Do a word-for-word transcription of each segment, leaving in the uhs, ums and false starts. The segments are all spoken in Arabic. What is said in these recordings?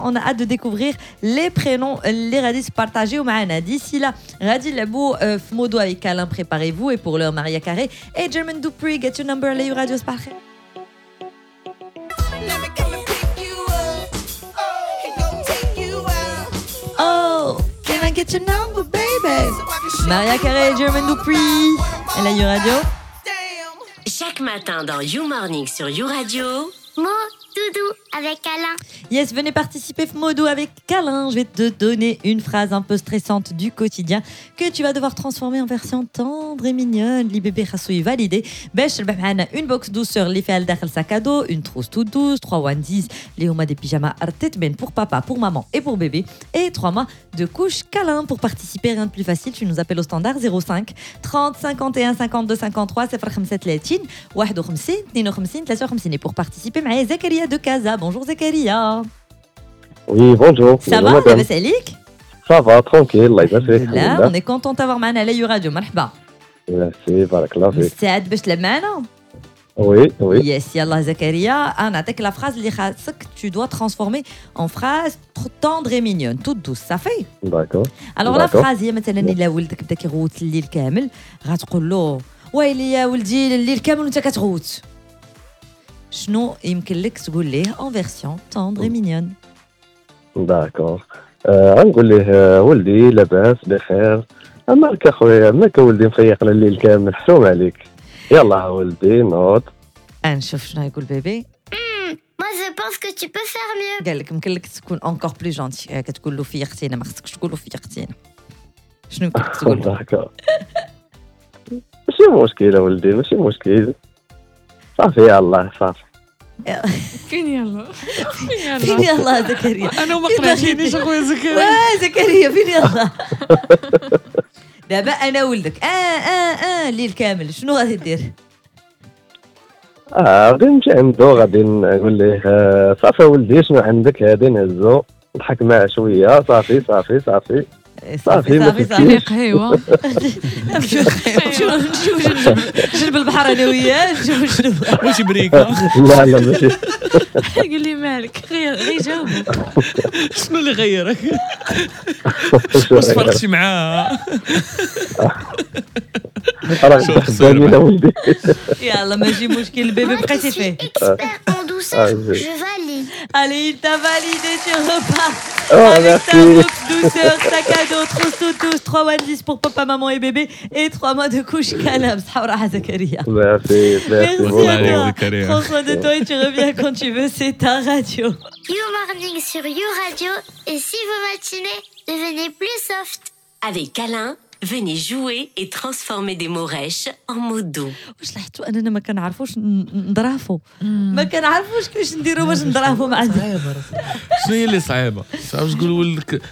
On a hâte de découvrir les prénoms les غادي partager معنا. D'ici là, غادي نلعبوا في modo avec Alain, préparez-vous. Et pour l'heure, Maria Carré et German Dupree, get your number على Radio صباح الخير. Oh, can I get your number, baby? Maria Carré et German Dupree à la You Radio. Chaque matin dans You Morning sur You Radio. Mo Doudou avec Alain. Yes, venez participer Modo avec Alain. Je vais te donner une phrase un peu stressante du quotidien que tu vas devoir transformer en version tendre et mignonne. Les bébés خاصو validé. باش نربح معنا une box douceur اللي فيها لداخل sac à dos, une trousse toute douce, trois onesies, les هما des pyjamas artetben pour papa, pour maman et pour bébé et trois mois de couche câlin. Pour participer, rien de plus facile, tu nous appelles au standard zéro cinq trente cinquante et un cinquante-deux cinquante-trois صفر خمسة وثلاثين واحد وخمسين اثنين وخمسين ثلاثة وخمسين. Et pour participer, معايا Zakaria de Casa. Bonjour Zakaria. Oui, bonjour. Ça va, لاباس عليك؟ Ça va, tranquille, الله يبارك. Là, on est content d'avoir معنا على يو راديو. مرحبا. Merci, بارك الله فيك. مستعد باش تلعب معنا؟ Oui, oui. Yes, يلا زكريا. أنا نعطيك la phrase اللي خاصك tu dois transformer en phrase tendre et mignonne, toute douce, ça fait? D'accord. Alors la phrase هي مثلا إلا ولدك بدا كيغوت الليل كامل غتقول له ويلي يا ولدي الليل كامل وأنت كتغوت. شنو يمكن لك تقول ليه en version tendre et mignonne؟ D'accord. غنقول ليه ولدي لاباس بخير. أماك أخويا أماك ولدي مفيق الليل كامل حشوم عليك. يلا ولدي نوض. نشوف شنو يقول بيبي. Moi je pense que tu peux faire mieux. قال لك يمكن لك تكون encore plus gentil. كتقول له فيقتينا ما خصكش تقول له فيقتينا. شنو يمكن لك تقول له؟ D'accord. ماشي مشكل ولدي ماشي مشكل. صافي يلا صافي. فين يلا فين يلا زكريا؟ انا ما قنعتينيش اخويا زكريا. واه زكريا فين يلا؟ دابا انا ولدك اه اه اه الليل كامل شنو غادي دير؟ اه غادي نمشي عنده غادي نقول ليه صافي ولدي شنو عندك غادي نهزو نضحك معاه شويه صافي صافي صافي صافي صافي صافي قهوه نمشيو نمشيو نجرب البحر انا وياه نشوف شنو واش بريكه. لا لا ماشي. قال لي مالك غير غير جاوب. شنو اللي غيرك؟ واش فرقتي معاه؟ راك تخدمني ولدي. يلا ماشي مشكل البيبي بقيتي فيه. Expert en douceur, je valide. Allez, il t'a validé, tu repars Oh, avec merci. ta box douceur, sac à dos, trousse tout douce, trois onesies pour papa, maman et bébé et trois mois de couche câlin. بصحة وراحة زكريا. Merci, merci. Merci à Allez, toi. Zakaria. Prends soin de toi et tu reviens quand tu veux, c'est ta radio. You Morning sur You Radio. Et si vos matinées devenaient plus soft. Avec Alain, venez jouer et transformer des mots rêches en mots doux. واش لاحظتوا اننا ما كنعرفوش نضرافوا ما كنعرفوش كيفاش نديروا باش نضرافوا مع شنو هي اللي صعيبه؟ صعيب تقول ولدك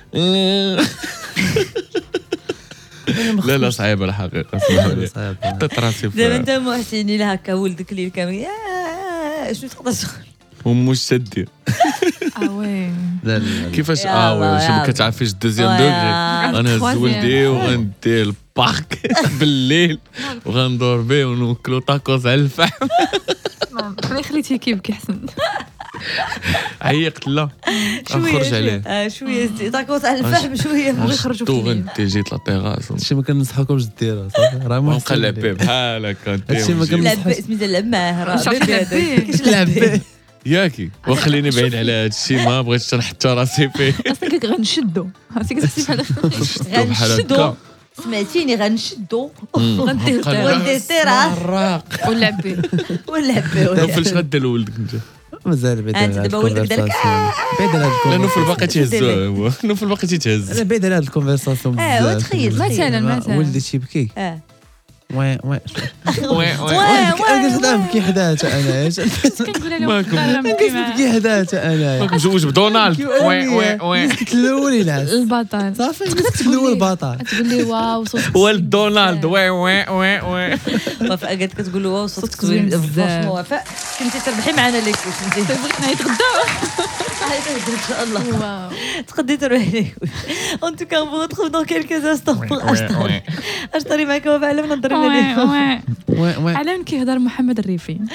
لا لا صعيبه الحقيقه. اسمح لي حطيت راسي دابا في انت محسن الا هكا ولدك اللي كامل يا شنو تقدر تقول ومش شدي اه وي لا لا كيفاش يلا، اه وي يلا. شنو ما كتعرفيش الدوزيام وي. دوغري. عند انا هز التخوازيام. ولدي وغندير البارك بالليل وغندور بيه ونوكلو تاكوز على الفحم. خلي خليتيه كيبكي حسن. عيقت لا نخرج عليه آه شويه تاكوز على الفحم شويه يخرجوا في الليل. غنتي جيت لاطيغاس هادشي ما كنصحكمش ديرها صافي راه ما ونقلب بيه بحال هكا هادشي ما ندير لعب سميتو لعب معاه مش عارف يلعب بيه. كيفاش لعب بيه ياكي وخليني بعيد على هذا الشيء ما بغيتش نحط راسي فيه. اصلا كيك غنشدو عرفتي كتحسي بحال بحال غنشدو هكا سمعتيني غنشدو غندير وندير تيرا الراق ونلعب بيه. ونلعب بيه فاش غدير لولدك انت؟ مازال بعيد أنت على دابا ولدك دارك بعيد على هاد لانه في الباقي الكونفرساسيون تيهزوه هو انه في الباقي تيتهز. انا بعيد على هاد الكونفرساسيون اه بزاف وتخيل مثلا مثلا ولدي تيبكي اه وي وي وي وي انا كنت نبكي حداه حتى انا كنقول لهم ماكم. قال كنت نبكي حداه حتى انا ماك مزوج بدونالد. وي وي وي كنت الاول يلعب البطل صافي كنت الاول بطل تقول لي واو صوتك ولد دونالد. وي وي وي وي وفاء قالت كتقول له واو صوتك صوتك زوين زوين بزاف. فرونشمون وفاء كنتي تربحي معنا ليك كنتي بغيت نعيط غدا. ان شاء الله واو تقدري تروحي. En tout cas, on vous retrouve dans quelques instants pour وي Ashtari. وي Ashtari معك وفاء علمنا نضربنا وي اليوم. وي وي وي على كيهضر محمد الريفي.